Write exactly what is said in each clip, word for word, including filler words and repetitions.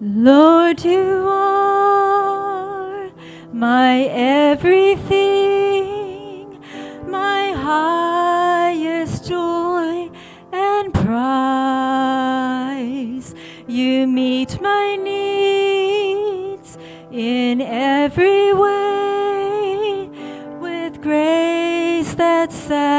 Lord, you are my everything, my highest joy and prize. You meet my needs in every way with grace that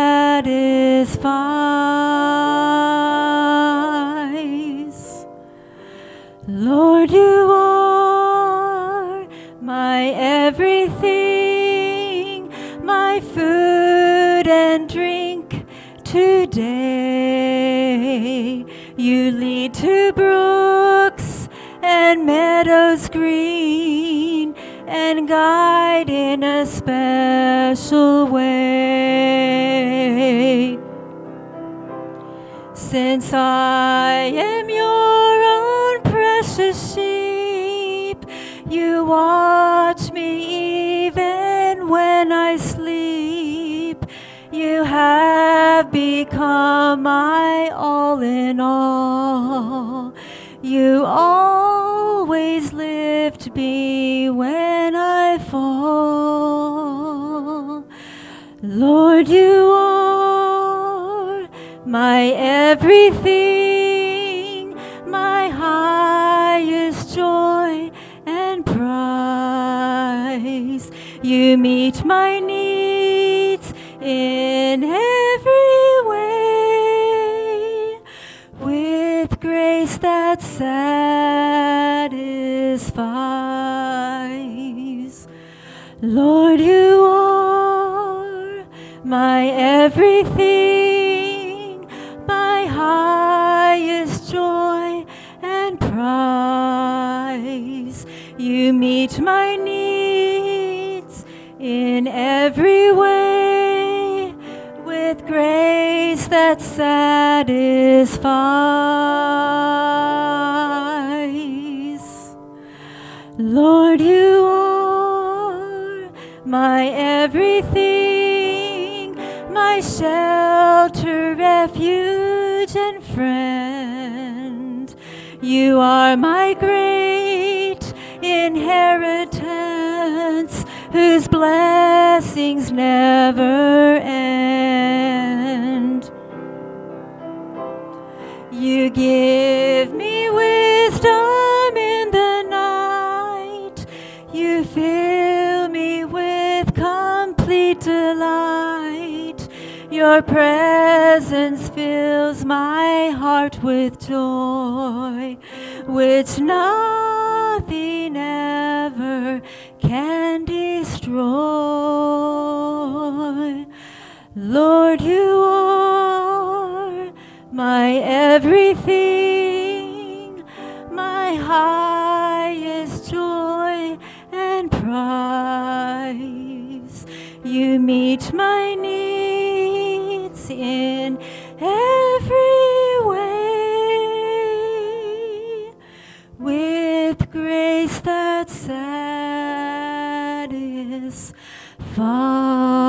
satisfies. Lord, you are my everything, my food and drink today. You lead to brooks and meadows green and guide in a special way. Since I am your own precious sheep, you watch me even when I sleep. You have become my all in all. You always lift me when I fall. Lord, you are my everything, my highest joy and prize. You meet my needs in every way with grace that satisfies. Lord, you are my everything, my highest joy and prize. You meet my needs in every way with grace that satisfies. Lord, you are my everything, my shelter, refuge, and friend. You are my great inheritance, whose blessings never end. You give me wisdom in the night. You fill me with complete delight. Your presence fills my heart with joy, which nothing ever can destroy. Lord, you are my everything, my highest joy and prize. You meet my needs in every way with grace that satisfies.